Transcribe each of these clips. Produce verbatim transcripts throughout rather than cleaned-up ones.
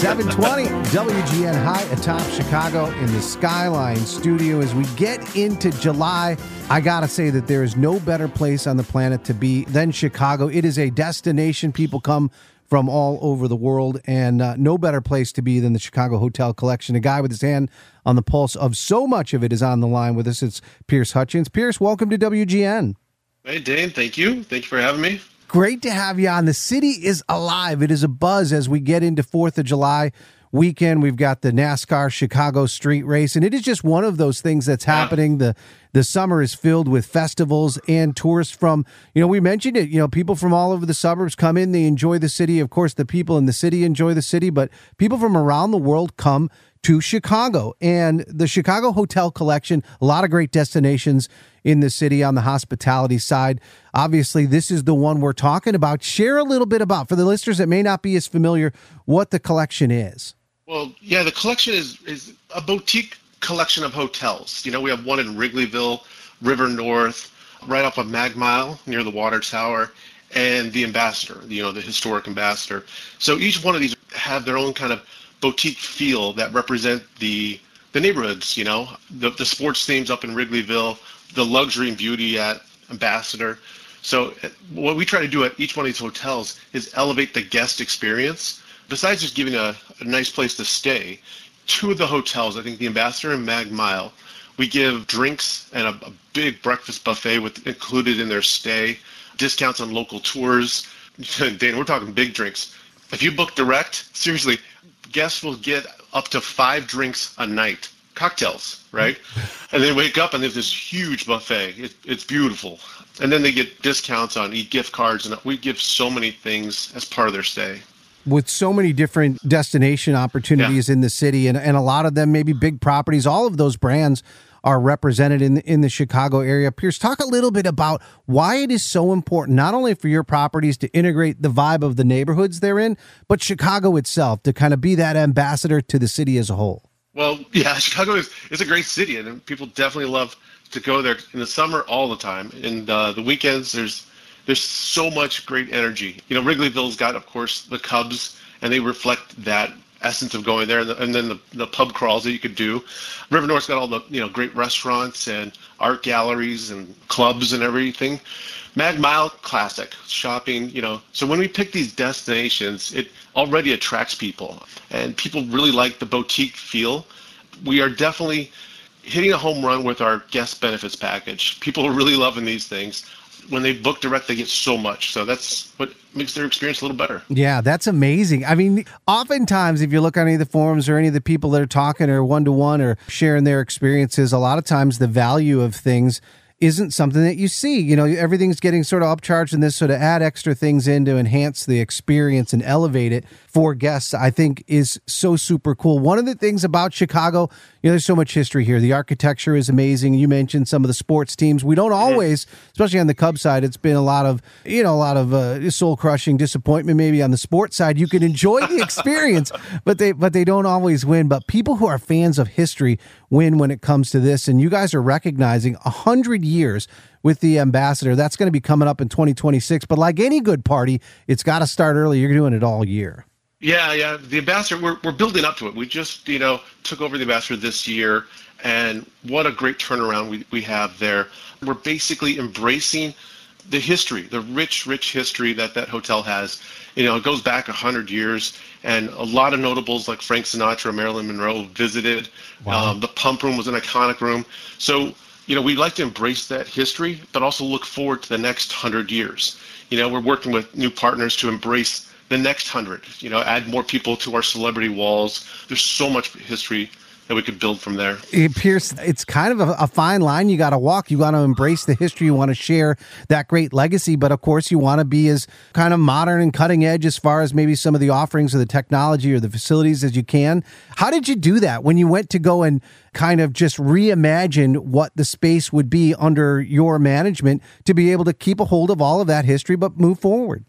seven twenty W G N high atop Chicago in the Skyline studio. As we get into July, I gotta say that there is no better place on the planet to be than Chicago. It is a destination. People come from all over the world, and uh, no better place to be than the Chicago Hotel Collection. A guy with his hand on the pulse of so much of it is on the line with us. It's Pierce Hutchins. Pierce, welcome to W G N. Hey, Dane, thank you. Thank you for having me. Great to have you on. The city is alive. It is a buzz as we get into fourth of July weekend. We've got the NASCAR Chicago Street Race, and it is just one of those things that's happening. The the summer is filled with festivals and tourists from, you know, we mentioned it, you know, people from all over the suburbs come in, they enjoy the city. Of course, the people in the city enjoy the city, but people from around the world come to Chicago. And the Chicago Hotel Collection, a lot of great destinations in the city on the hospitality side. Obviously, this is the one we're talking about. Share a little bit about, for the listeners that may not be as familiar, what the collection is. Well, yeah, the collection is, is a boutique collection of hotels. You know, we have one in Wrigleyville, River North, right off of Mag Mile near the Water Tower, and the Ambassador, you know, the historic Ambassador. So each one of these have their own kind of boutique feel that represent the the neighborhoods, you know, the, the sports themes up in Wrigleyville, the luxury and beauty at Ambassador. So what we try to do at each one of these hotels is elevate the guest experience. Besides just giving a, a nice place to stay, two of the hotels, I think the Ambassador and Mag Mile, we give drinks and a, a big breakfast buffet with included in their stay, discounts on local tours. Dana, we're talking big drinks. If you book direct, seriously, guests will get up to five drinks a night, cocktails, right? And they wake up and there's this huge buffet. It, it's beautiful. And then they get discounts on e-gift cards, and we give so many things as part of their stay. With so many different destination opportunities yeah. in the city, and, and a lot of them maybe big properties, all of those brands are represented in, in the Chicago area. Pierce, talk a little bit about why it is so important, not only for your properties to integrate the vibe of the neighborhoods they're in, but Chicago itself to kind of be that ambassador to the city as a whole. Well, yeah, Chicago is, is a great city, and people definitely love to go there in the summer all the time. And uh, the weekends, there's there's so much great energy. You know, Wrigleyville's got, of course, the Cubs, and they reflect that essence of going there, and, the, and then the, the pub crawls that you could do. River North's got all the, you know, great restaurants and art galleries and clubs and everything. Mag Mile, classic shopping, you know. So when we pick these destinations, it already attracts people, and people really like the boutique feel. We are definitely hitting a home run with our guest benefits package. People are really loving these things. When they book direct, they get so much. So that's what makes their experience a little better. Yeah, that's amazing. I mean, oftentimes, if you look on any of the forums or any of the people that are talking or one-to-one or sharing their experiences, a lot of times the value of things isn't something that you see. You know, everything's getting sort of upcharged, and this sort of add extra things in to enhance the experience and elevate it for guests, I think is so super cool. One of the things about Chicago, you know, there's so much history here. The architecture is amazing. You mentioned some of the sports teams. We don't always, especially on the Cubs side, it's been a lot of, you know, a lot of uh, soul-crushing disappointment maybe on the sports side. You can enjoy the experience, but they but they don't always win. But people who are fans of history win when it comes to this. And you guys are recognizing one hundred years with the Ambassador. That's going to be coming up in twenty twenty-six. But like any good party, it's got to start early. You're doing it all year. Yeah, yeah. The Ambassador, we're we're building up to it. We just, you know, took over the Ambassador this year, and what a great turnaround we, we have there. We're basically embracing the history, the rich, rich history that that hotel has. You know, it goes back one hundred years, and a lot of notables like Frank Sinatra, Marilyn Monroe visited. Wow. Um, the Pump Room was an iconic room. So, you know, we'd like to embrace that history, but also look forward to the next one hundred years. You know, we're working with new partners to embrace the next hundred, you know, add more people to our celebrity walls. There's so much history that we could build from there. Pierce, it's kind of a, a fine line you got to walk. You want to embrace the history. You want to share that great legacy, but of course you want to be as kind of modern and cutting edge as far as maybe some of the offerings or the technology or the facilities as you can. How did you do that when you went to go and kind of just reimagine what the space would be under your management to be able to keep a hold of all of that history, but move forward?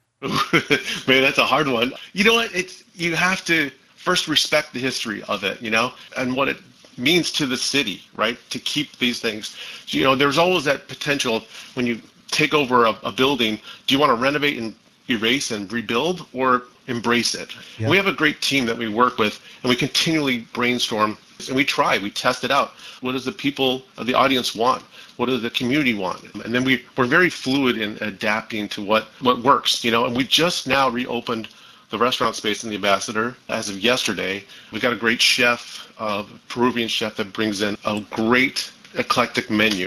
Man, that's a hard one. You know what? It's you have to first respect the history of it, you know, and what it means to the city, right? To keep these things. You know, there's always that potential when you take over a, a building. Do you want to renovate and, you erase and rebuild or embrace it. Yep. We have a great team that we work with, and we continually brainstorm and we try, we test it out. What does the people, the audience want? What does the community want? And then we, we're very fluid in adapting to what, what works, you know, and we just now reopened the restaurant space in the Ambassador as of yesterday. We've got a great chef, a Peruvian chef that brings in a great eclectic menu.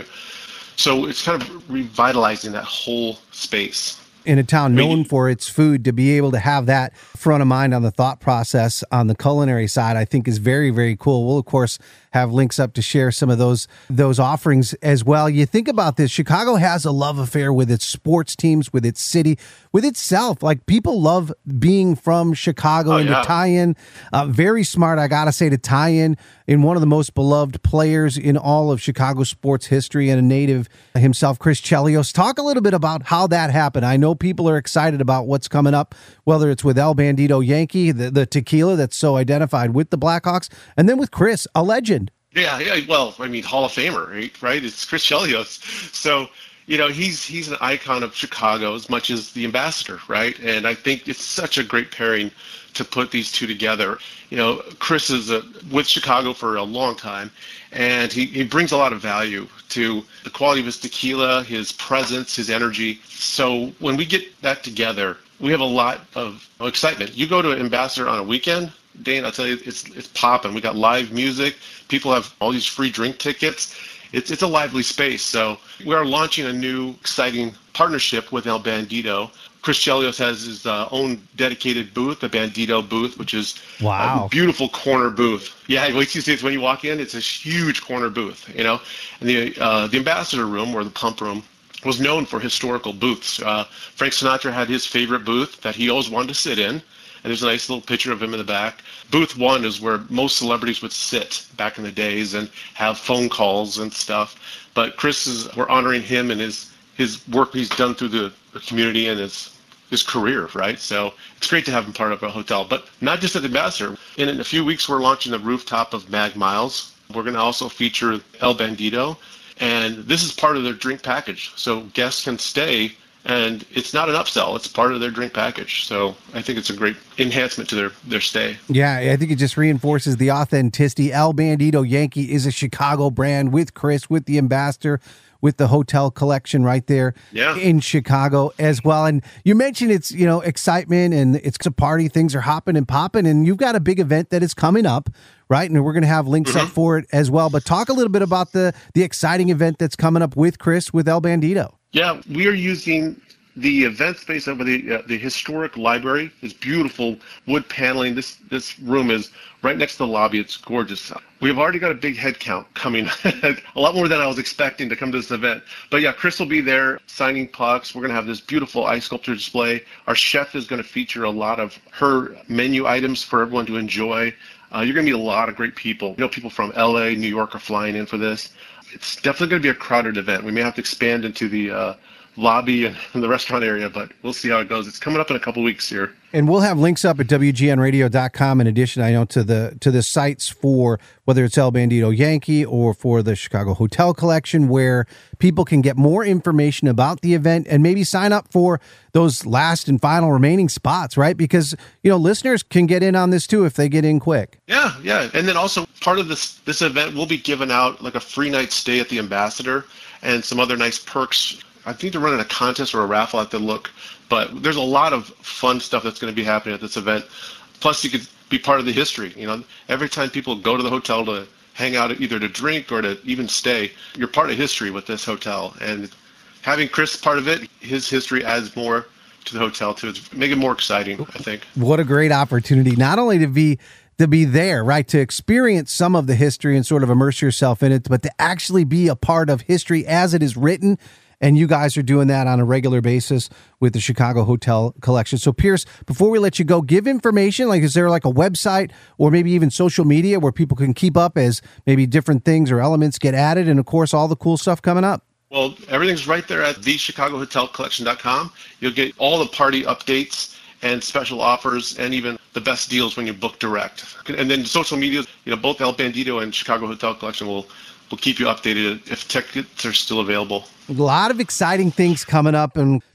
So it's kind of revitalizing that whole space. In a town known for its food, to be able to have that front of mind on the thought process on the culinary side, I think is very, very cool. We'll, of course, have links up to share some of those those offerings as well. You think about this, Chicago has a love affair with its sports teams, with its city, with itself. Like, people love being from Chicago, oh, and yeah. to tie in, uh, very smart, I got to say, to tie in in one of the most beloved players in all of Chicago sports history and a native himself, Chris Chelios. Talk a little bit about how that happened. I know people are excited about what's coming up, whether it's with El Bandito Yankee, the, the tequila that's so identified with the Blackhawks, and then with Chris, a legend. Yeah, yeah. Well, I mean, Hall of Famer, right? right? It's Chris Chelios. So, you know, he's he's an icon of Chicago as much as the Ambassador, right? And I think it's such a great pairing to put these two together. You know, Chris is a, with Chicago for a long time, and he, he brings a lot of value to the quality of his tequila, his presence, his energy. So when we get that together, we have a lot of excitement. You go to Ambassador on a weekend, Dane, I'll tell you, it's it's popping. We got live music. People have all these free drink tickets. It's it's a lively space. So we are launching a new exciting partnership with El Bandito. Chris Chelios has his uh, own dedicated booth, the Bandito booth, which is wow. a beautiful corner booth. Yeah, what you see is when you walk in, it's a huge corner booth, you know. And the uh, the Ambassador room, or the pump room, was known for historical booths. Uh, Frank Sinatra had his favorite booth that he always wanted to sit in. And there's a nice little picture of him in the back. Booth one is where most celebrities would sit back in the days and have phone calls and stuff. But Chris is, we're honoring him and his his work he's done through the, the community and his his career, right? So it's great to have him part of a hotel. But not just at the Ambassador. In a few weeks, we're launching the rooftop of Mag Miles. We're going to also feature El Bandito. And this is part of their drink package. So guests can stay. And it's not an upsell. It's part of their drink package. So I think it's a great enhancement to their, their stay. Yeah, I think it just reinforces the authenticity. El Bandito Yankee is a Chicago brand with Chris, with the Ambassador, with the hotel collection right there yeah. in Chicago as well. And you mentioned it's, you know, excitement and it's a party. Things are hopping and popping. And you've got a big event that is coming up, right? And we're going to have links mm-hmm. up for it as well. But talk a little bit about the the exciting event that's coming up with Chris, with El Bandito. Yeah, we are using the event space over the uh, the historic library. This beautiful wood paneling. This this room is right next to the lobby. It's gorgeous. We've already got a big head count coming, a lot more than I was expecting to come to this event. But yeah, Chris will be there signing pucks. We're going to have this beautiful ice sculpture display. Our chef is going to feature a lot of her menu items for everyone to enjoy. Uh, you're going to meet a lot of great people. You know, people from L A, New York are flying in for this. It's definitely going to be a crowded event. We may have to expand into the uh, lobby and the restaurant area, but we'll see how it goes. It's coming up in a couple weeks here. And we'll have links up at W G N radio dot com. In addition, I know to the to the sites for whether it's El Bandito Yankee or for the Chicago Hotel Collection, where people can get more information about the event and maybe sign up for those last and final remaining spots, right? Because, you know, listeners can get in on this too if they get in quick. Yeah, yeah. And then also part of this this event will be giving out like a free night stay at the Ambassador and some other nice perks. I think they're running a contest or a raffle at the look, but there's a lot of fun stuff that's going to be happening at this event. Plus, you could be part of the history. You know, every time people go to the hotel to hang out, either to drink or to even stay, you're part of history with this hotel. And having Chris part of it, his history adds more to the hotel too. It's make it more exciting, I think. What a great opportunity, not only to be to be there, right, to experience some of the history and sort of immerse yourself in it, but to actually be a part of history as it is written. And you guys are doing that on a regular basis with the Chicago Hotel Collection. So, Pierce, before we let you go, give information. Like, is there like a website or maybe even social media where people can keep up as maybe different things or elements get added? And, of course, all the cool stuff coming up. Well, everything's right there at the chicago hotel collection dot com. You'll get all the party updates and special offers and even the best deals when you book direct. And then social media, you know, both El Bandito and Chicago Hotel Collection will We'll keep you updated if tickets are still available. A lot of exciting things coming up, and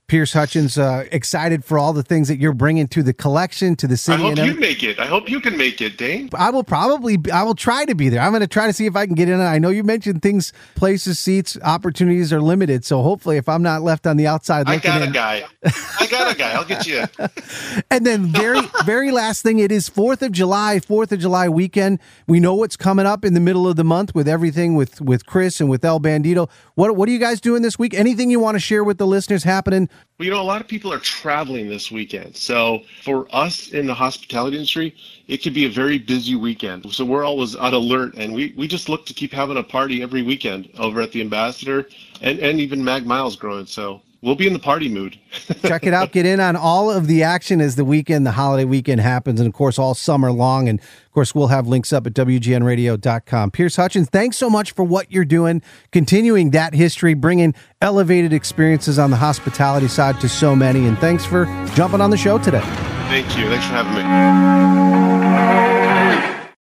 Pierce Hutchins, uh, excited for all the things that you're bringing to the collection, to the I city. hope and you make it. I hope you can make it, Dane. I will probably, I will try to be there. I'm going to try to see if I can get in. I know you mentioned things, places, seats, opportunities are limited. So hopefully if I'm not left on the outside I looking got in. a guy. I got a guy. I'll get you. And then very, very last thing, it is fourth of July, fourth of July weekend. We know what's coming up in the middle of the month with everything with, with Chris and with El Bandito. What, what are you guys doing this week? Anything you want to share with the listeners happening? Well, you know, a lot of people are traveling this weekend. So for us in the hospitality industry, it could be a very busy weekend. So we're always on alert, and we, we just look to keep having a party every weekend over at the Ambassador, and, and even Mag Miles growing. So we'll be in the party mood. Check it out. Get in on all of the action as the weekend, the holiday weekend happens, and of course, all summer long. And of course, we'll have links up at W G N radio dot com. Pierce Hutchins, thanks so much for what you're doing, continuing that history, bringing elevated experiences on the hospitality side to so many. And thanks for jumping on the show today. Thank you. Thanks for having me.